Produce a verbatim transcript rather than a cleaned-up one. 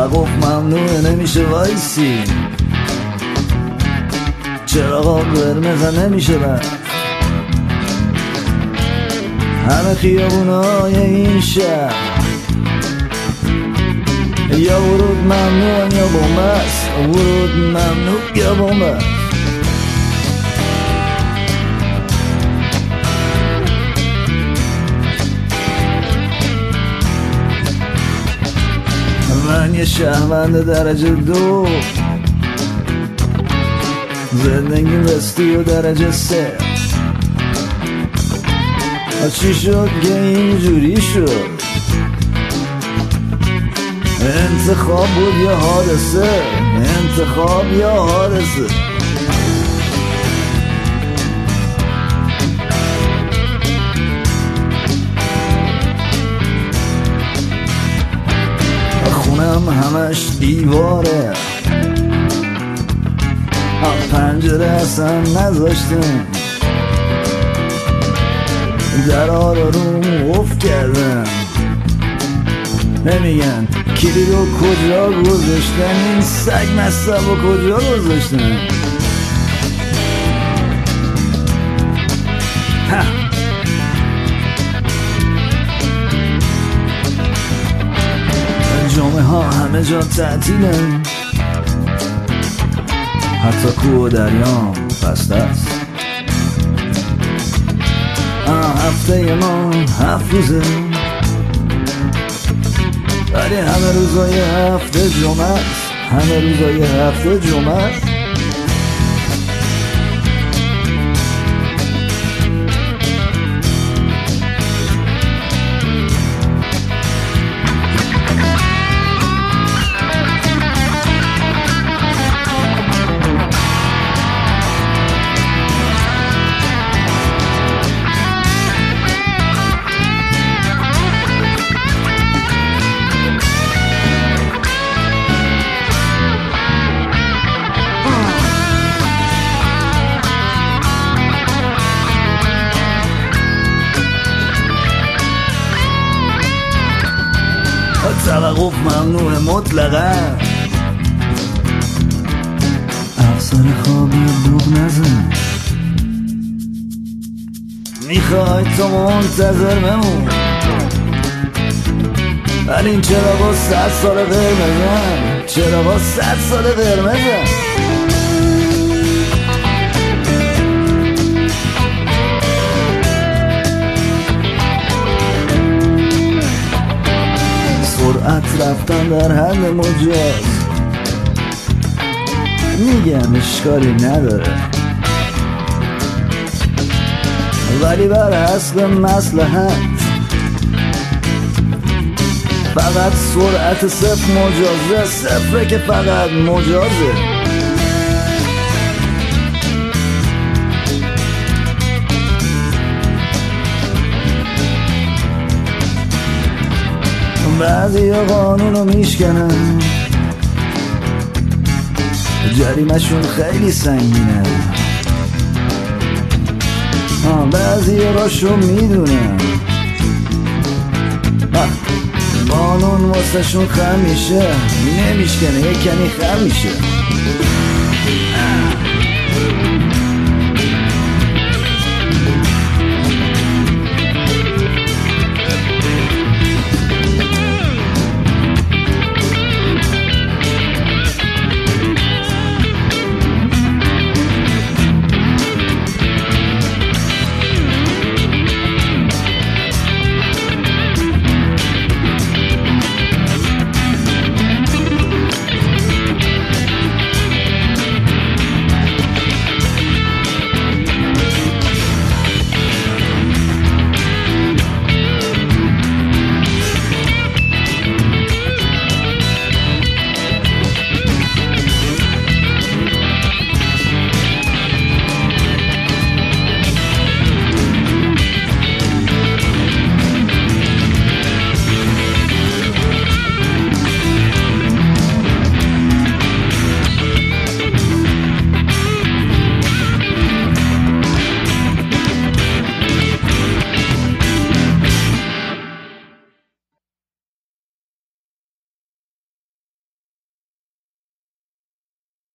توقف ممنوعه نمیشه وایسی، چراغا قرمز نمیشه بس، همه خیابونای این شهر یا ورود ممنوع یا بومبست، ورود ممنوع یا بومبست. من یه شهروند درجه دو، زندگی بستی و درجه سه. چی شد که اینجوری شد؟ انتخاب بود یا حادثه؟ انتخاب یا حادثه؟ خونم همش دیواره، پنجره اصلا نذاشتم، درها رو روم قفل کردم، نمیگن کلید رو کجا گذاشتن، این سگ مصب رو کجا گذاشتن. جمعه ها همه جا تعطیلن، حتی کوه و دریام بسته است. هفته ما هفت روزه، ولی همه روزای هفته جمعه است، همه روزای هفته جمعه است. توقف ممنوع مطلقا، افسر خوابی دوغ نزن، میخوای تو منتظر بمون، ولی این چراغا صد سال قرمزن، چراغا صد سال قرمزن. سرعت رفتن در حد مجاز، میگم اشکالی نداره، ولی بر حسب مصلحت فقط سرعت صفر مجازه، صفره که فقط مجازه. بعضی ها قانونو میشکنن، جریمشون خیلی سنگینه، بعضی ها راشو میدونن، قانون واسه شون خم میشه، نمیشکنه، یک کنی خم میشه.